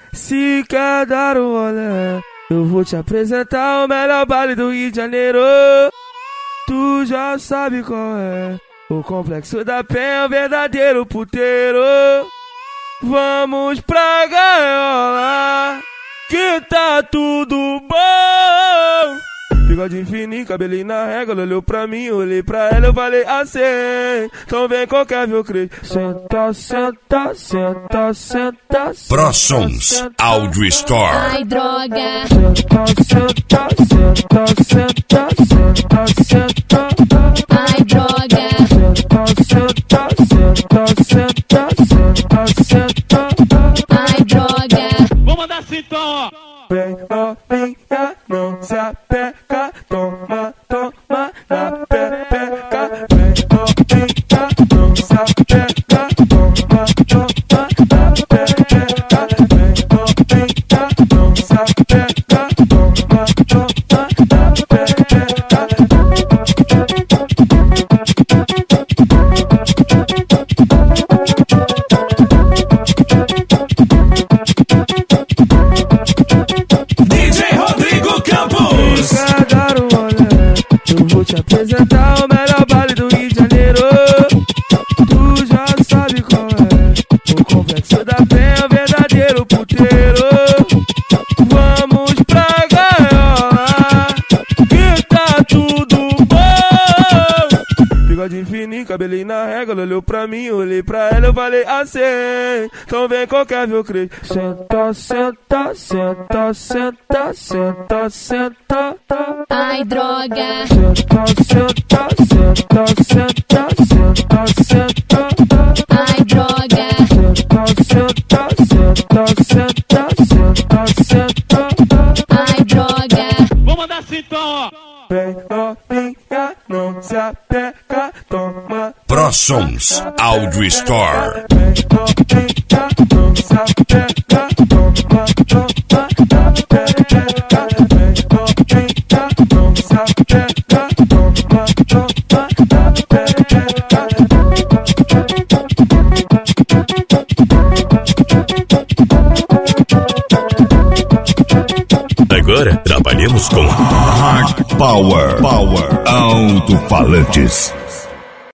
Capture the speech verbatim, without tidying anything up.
Se quer dar um rolê, eu vou te apresentar o melhor baile do Rio de Janeiro. Tu já sabe qual é, o Complexo da Penha, o verdadeiro puteiro. Vamos pra gaiola, que tá tudo bom. Bigode fininho, cabelinho na régua, ela olhou pra mim, eu olhei pra ela, eu falei assim: então vem qualquer meu crente. Senta, senta, senta, senta. ProSons Audio Store. Ai, droga. Senta, senta, senta, senta, senta, senta. Ai, droga. Senta, senta, senta, senta, senta, senta. Ai, droga. Vou mandar assim então, ó. Vem novinha, não se apega, toma, toma na pepeca. Vem novinha, não se apega, toma, toma na pepeca. Vem novinha, não se apega, toma, toma na pepeca. Eu vou te apresentar o melhor baile do Rio de Janeiro. Tu já sabe qual é, o Complexo da Penha, o verdadeiro puteiro. Vamos pra gaiola, que tá tudo bom. Bigode fininho, cabelinho na régua, ela olhou pra mim, eu olhei pra ela, eu falei assim: então vem qualquer meu crente. Senta, senta, senta, senta, senta, senta. Ai, droga. Senta, senta, senta, senta, senta, senta. Ai, droga. Senta, senta, senta, senta, senta, senta. Ai, droga. Vou mandar assim então, ó. Vem novinha, não se apega, toma. ProSons Audio Store. Vem novinha, não se apega, toma, toma na pepeca. Vem novinha, não se apega, toma, toma na pepeca. Agora trabalhamos com Hard Power, Power Alto-falantes.